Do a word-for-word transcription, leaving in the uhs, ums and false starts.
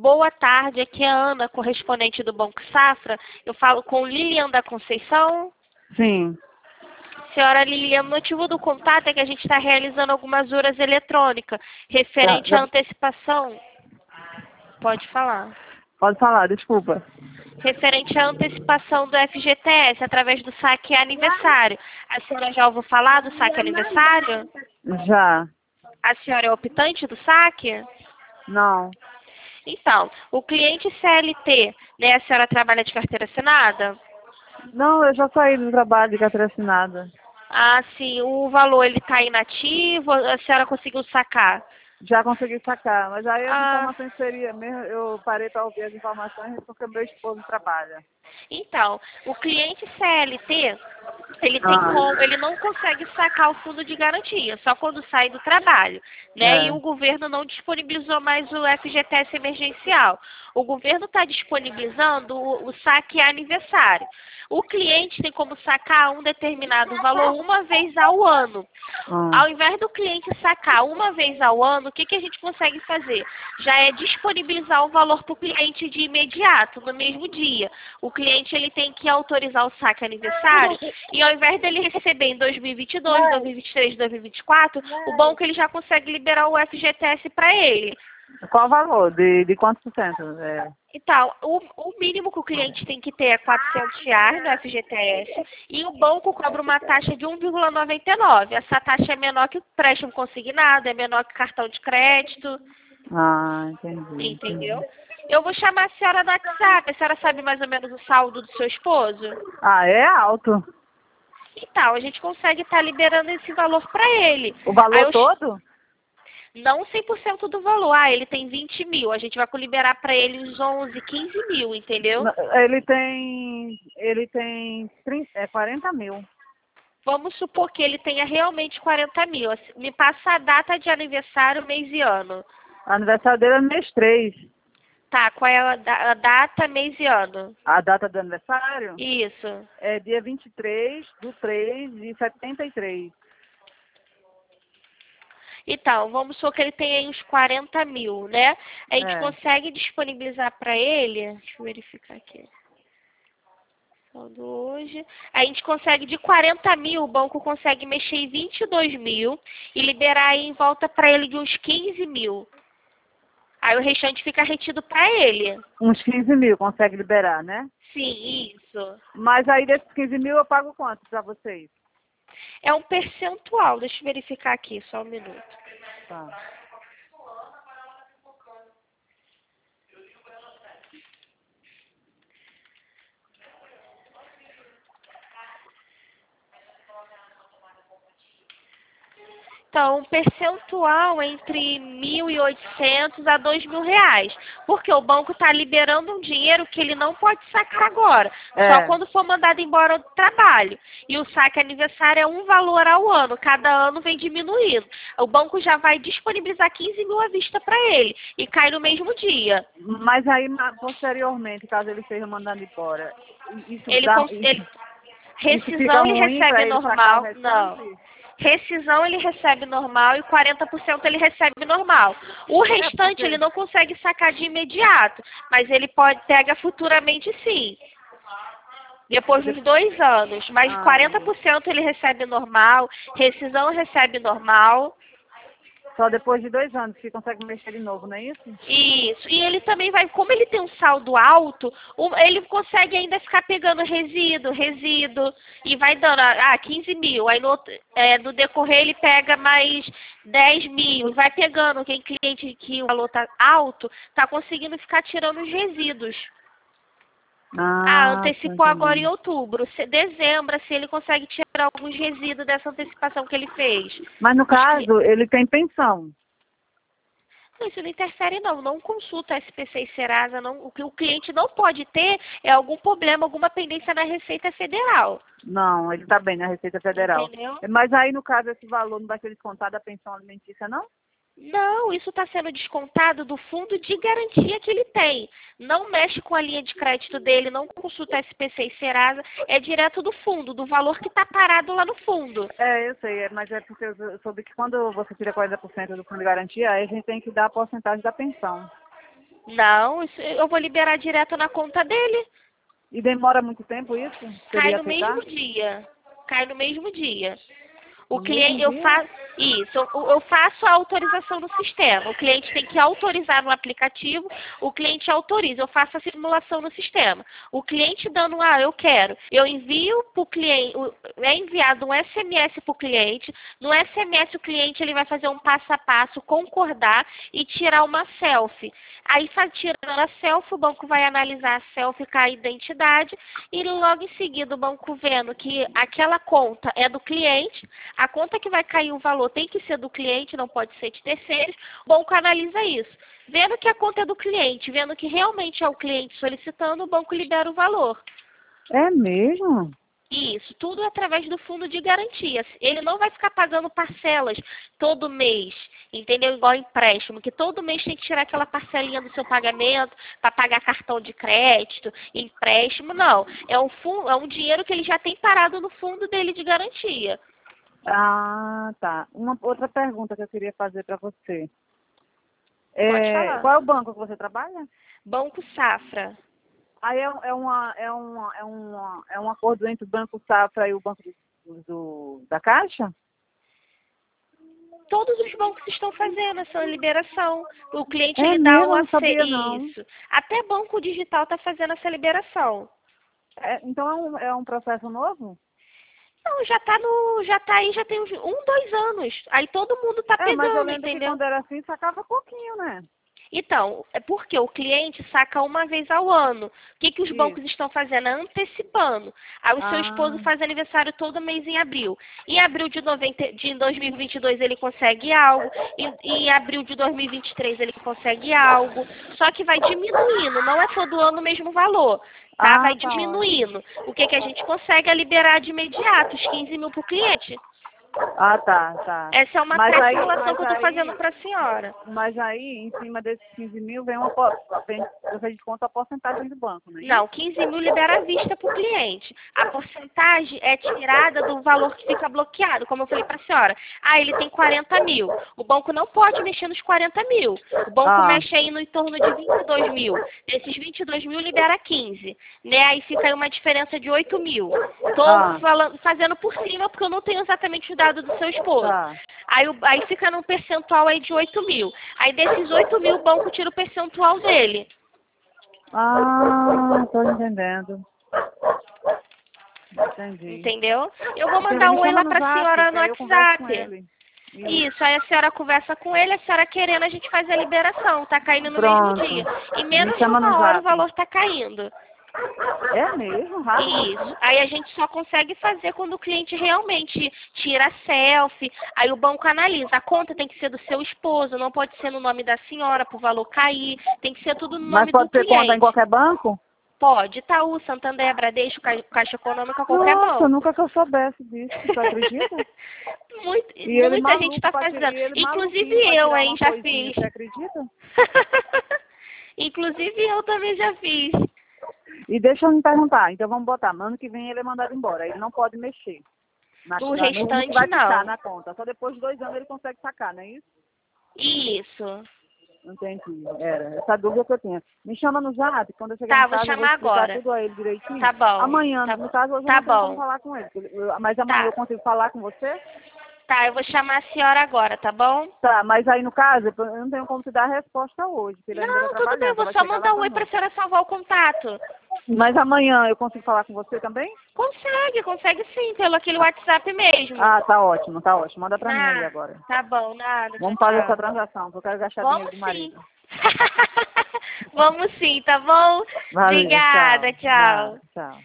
Boa tarde, aqui é a Ana, correspondente do Banco Safra. Eu falo com Lilian da Conceição. Sim. Senhora Lilian, o motivo do contato é que a gente está realizando algumas horas eletrônicas referente Tá, à tá. antecipação. Pode falar. Pode falar, desculpa. Referente à antecipação do F G T S através do saque aniversário. A senhora já ouviu falar do saque aniversário? Já. A senhora é optante do saque? Não. Então, o cliente C L T, né, a senhora trabalha de carteira assinada? Não, eu já saí do trabalho de carteira assinada. Ah, sim, o valor ele está inativo, a senhora conseguiu sacar? Já consegui sacar, mas aí as Ah, informações seria mesmo, eu parei para ouvir as informações porque meu esposo trabalha. então, o cliente C L T, ele tem Ah, como, ele não consegue sacar o fundo de garantia, só quando sai do trabalho, né? E é. o governo não disponibilizou mais o F G T S emergencial. O governo está disponibilizando o, o saque aniversário. O cliente tem como sacar um determinado valor uma vez ao ano. Ah, Ao invés do cliente sacar uma vez ao ano, o que, que a gente consegue fazer? Já é disponibilizar o valor para o cliente de imediato, no mesmo dia. O cliente ele tem que autorizar o saque aniversário e ao invés dele receber em dois mil e vinte e dois, dois mil e vinte e três, dois mil e vinte e quatro, o banco ele já consegue liberar o F G T S para ele. qual o valor? De, de quantos por cento? É. Então, o, o mínimo que o cliente tem que ter é quatrocentos reais no F G T S e o banco cobra uma taxa de um vírgula noventa e nove. Essa taxa é menor que o empréstimo consignado, é menor que cartão de crédito, Ah, entendi, entendeu? entendi. Eu vou chamar a senhora no WhatsApp, a senhora sabe mais ou menos o saldo do seu esposo? Ah, é alto. Então, a gente consegue estar liberando esse valor para ele. O Aí valor eu, todo? não cem por cento do valor, ah, ele tem vinte mil, a gente vai liberar para ele uns onze, quinze mil, entendeu? Não, Ele tem, ele tem trinta, é, quarenta mil. Vamos supor que ele tenha realmente quarenta mil. Me passa a data de aniversário, mês e ano. O aniversário dele é mês três. Tá, qual é a, da- a data, mês e ano? A data do aniversário Isso. é dia vinte e três do três de setenta e três. Então, vamos supor que ele tenha aí uns quarenta mil, né? A gente É. consegue disponibilizar para ele, deixa eu verificar aqui. Saldo hoje. A gente consegue de quarenta mil, o banco consegue mexer em vinte e dois mil e liberar aí em volta para ele de uns quinze mil. Aí o restante fica retido para ele. Uns quinze mil consegue liberar, né? Sim, isso. Mas aí desses quinze mil eu pago quanto para vocês? É um percentual. Deixa eu verificar aqui, só um minuto. Tá. Então, um percentual entre mil e oitocentos a dois mil reais. Porque o banco está liberando um dinheiro que ele não pode sacar agora. Só É. quando for mandado embora do trabalho. E o saque aniversário é um valor ao ano. Cada ano vem diminuindo. O banco já vai disponibilizar quinze mil à vista para ele. E cai no mesmo dia. Mas aí na- posteriormente, caso ele esteja mandando embora, isso Ele, dá. cons- Isso, ele isso fica Rescisão ele ruim para recebe ele sacar o normal. Não. restante? Rescisão ele recebe normal e quarenta por cento ele recebe normal. O É restante ele porque. não consegue sacar de imediato, mas ele pode pega futuramente sim. Depois dos dois anos. Mas Ah, quarenta por cento ele recebe normal, rescisão recebe normal. só depois de dois anos que consegue mexer de novo, não é isso? Isso. E ele também vai, como ele tem um saldo alto, o- ele consegue ainda ficar pegando resíduo, resíduo, e vai dando, ah, quinze mil. Aí no, outro- é, no decorrer ele pega mais dez mil, vai pegando. Quem cliente que o valor tá alto, tá conseguindo ficar tirando os resíduos. Ah, Ah, tô antecipou agora em entendendo. outubro. Se, dezembro, assim, ele consegue tirar alguns resíduos dessa antecipação que ele fez. Mas no Os cli- caso, ele tem pensão. Não, isso não interfere não, não consulta S P C e Serasa, não, o que o cliente não pode ter é algum problema, alguma pendência na Receita Federal, Não, ele está bem na Receita Federal. entendeu? Mas aí, no caso, esse valor não vai ser descontado da pensão alimentícia, não? Não, isso está sendo descontado do fundo de garantia que ele tem. Não mexe com a linha de crédito dele, não consulta S P C e Serasa, é direto do fundo, do valor que está parado lá no fundo. É, eu sei, é, mas é porque eu soube que quando você tira quarenta por cento do fundo de garantia, aí a gente tem que dar a porcentagem da pensão. Não, isso eu vou liberar direto na conta dele. E demora muito tempo isso? Cai Seria no aceitar? mesmo dia. Cai no mesmo dia. O No cliente, mesmo eu dia? faço isso, eu eu faço a autorização no sistema. O cliente tem que autorizar no aplicativo, o cliente autoriza, eu faço a simulação no sistema. O cliente dando, ah, eu quero, eu envio para o cliente, o- é enviado um S M S para o cliente, no S M S o cliente ele vai fazer um passo a passo, concordar e tirar uma selfie. Aí, fa- tirando a selfie, o banco vai analisar a selfie com a identidade e logo em seguida o banco vendo que aquela conta é do cliente, a conta que vai cair o valor tem que ser do cliente, não pode ser de terceiros, o banco analisa isso. Vendo que a conta é do cliente, vendo que realmente é o cliente solicitando, o banco libera o valor. É mesmo? Isso, tudo através do fundo de garantia. Ele não vai ficar pagando parcelas todo mês, entendeu? Igual empréstimo, que todo mês tem que tirar aquela parcelinha do seu pagamento para pagar cartão de crédito, empréstimo, não. É um, fundo, é um dinheiro que ele já tem parado no fundo dele de garantia. Ah, tá. Uma outra pergunta que eu queria fazer para você. Pode É, falar. qual é o banco que você trabalha? Banco Safra. Aí é, é, uma, é, uma, é, uma, é um acordo entre o Banco Safra e o Banco do, do- da Caixa? Todos os bancos estão fazendo essa liberação. O cliente É ele dá mesmo? o Eu não acesso. sabia não. Isso. Até banco digital está fazendo essa liberação. É, então é um, é um processo novo? Não, já tá no. Já tá aí, já tem uns um, dois anos. Aí todo mundo tá É, mas eu pegando, lembro que entendeu? quando era assim, sacava pouquinho, né? Então, é porque o cliente saca uma vez ao ano. O que, que os bancos Isso. estão fazendo? É antecipando. Aí o seu esposo Ah, faz aniversário todo mês em abril. Em abril de, noventa, de dois mil e vinte e dois ele consegue algo. Em, em abril de dois mil e vinte e três ele consegue algo. Só que vai diminuindo, não é todo ano o mesmo valor. Tá? ah, Vai tá ótimo. diminuindo. O que, que a gente consegue é liberar de imediato os quinze mil para o cliente. Ah, tá, tá. Essa é uma Mas aí, simulação mas que eu estou fazendo aí, para a senhora. mas aí, em cima desses quinze mil, vem uma, po- vem, você desconta a porcentagem do banco, não é isso? Não, quinze mil libera à vista para o cliente. A porcentagem é tirada do valor que fica bloqueado, como eu falei para a senhora. Ah, ele tem quarenta mil. O banco não pode mexer nos quarenta mil. O banco Ah, mexe aí no em torno de vinte e dois mil. Desses vinte e dois mil, libera quinze. Né? Aí fica aí uma diferença de oito mil. Estou ah, falando, fazendo por cima, porque eu não tenho exatamente os dados do seu esposo. tá. Aí, o- aí fica num percentual aí de oito mil. Aí desses oito mil, o banco tira o percentual dele. Ah, tô entendendo. Entendi. Entendeu? Eu vou Entendi. mandar Me um oi chama lá no pra zap, senhora que no aí eu converso com WhatsApp. ele. Isso. Isso, aí a senhora conversa com ele, a senhora querendo, a gente faz a liberação, tá caindo no mesmo Pronto. dia. Em Me menos de chama no uma hora o zap. valor tá caindo. É mesmo? Rápido Isso. assim? Aí a gente só consegue fazer quando o cliente realmente tira a selfie. Aí o banco analisa. A conta tem que ser do seu esposo, não pode ser no nome da senhora para o valor cair. Tem que ser tudo no Mas nome do pode ser conta em cliente. qualquer banco? Pode. Itaú, Santander, Bradesco, Ca- Caixa Econômica, qualquer Nossa, banco. nunca que eu soubesse disso. Você acredita? Muito, E ele muita gente maluco está pra tirar, fazendo. e ele Inclusive maluquinho pra eu, tirar hein, uma já coisinha, fiz. você acredita? Inclusive eu também já fiz. E deixa eu me perguntar, então vamos botar, no ano que vem ele é mandado embora, ele não pode mexer. Na, Do na, no, no que restante, vai ficar não. na conta. Só depois de dois anos ele consegue sacar, não é isso? Isso. Entendi. Era essa dúvida que eu tinha. Me chama no zap, quando eu chegar Tá, em vou casa eu vou chamar explicar agora. tudo a ele direitinho. Tá bom. Amanhã, Tá, no caso, hoje eu tá não tenho como bom. falar com ele. porque eu- Mas amanhã Tá. eu consigo falar com você? Tá, eu vou chamar a senhora agora, tá bom? Tá, mas aí no caso, eu não tenho como te dar a resposta hoje, porque ele ainda está Não, tudo bem, eu trabalhando, só vou vai só chegar lá mandar um pra oi pra noite. senhora salvar o contato. Mas amanhã eu consigo falar com você também? Consegue, consegue sim, pelo aquele WhatsApp mesmo. Ah, tá ótimo, tá ótimo. Manda pra mim aí Ah, agora. tá bom, nada, Vamos tchau, fazer tchau. essa transação, porque eu quero gastar dinheiro Vamos do sim. marido. Vamos sim, tá bom? Valeu, Obrigada, tchau. tchau. Nada, tchau.